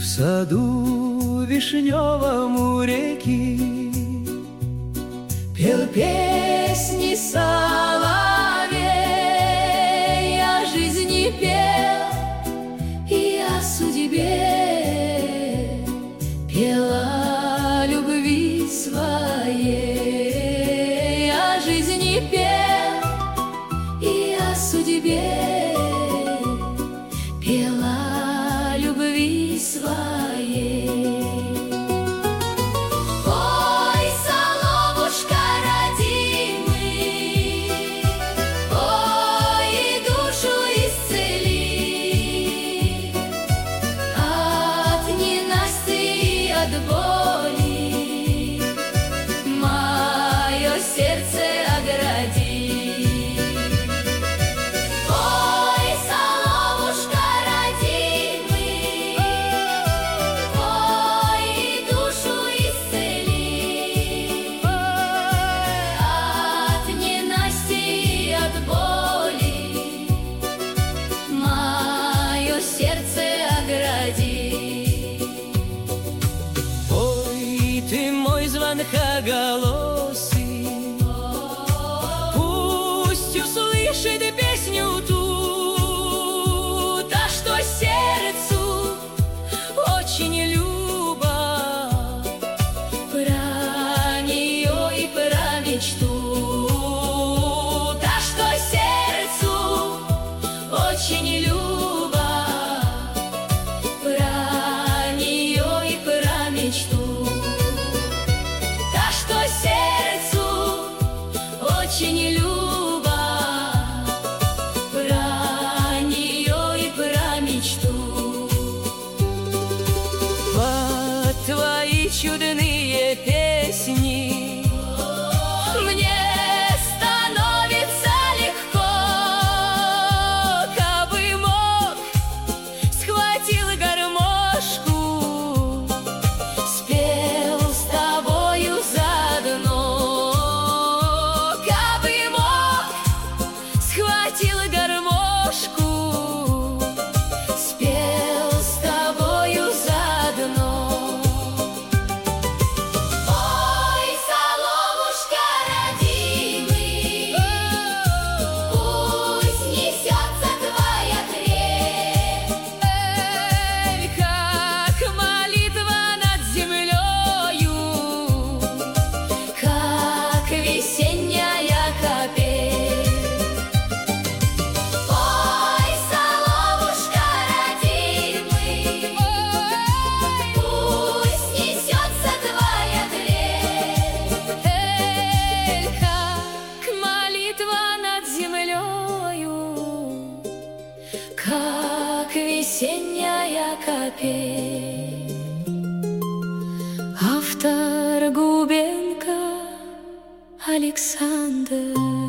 В саду вишневом у реки пел песни соловей, о жизни пел и о судьбе, пел о любви своей, о жизни пел и о судьбе, пел о любви своей. Ой, соловушка родимый, ой, и душу исцели от ненасти и от боли, мое сердце огради. Звонкоголосый, пусть услышит песню ту, та, что сердцу очень люба, про нее и про мечту, та, что сердцу очень люба, про нее и про мечту. Сердцу очень люба, про нее и про мечту. Под твои чудные песни мне становится легко, кабы мог, схватил гармошку, спел с тобою заодно. Кабы мог, схватил гармошку, спел с тобою заодно. Ой, соловушка родимый, пусть несется твоя трель, как молитва над землею, как весенняя капель. Ой, соловушка родимый, пусть несется твоя трель, как молитва над землею, как весенняя капель. Автор Губенко Александр.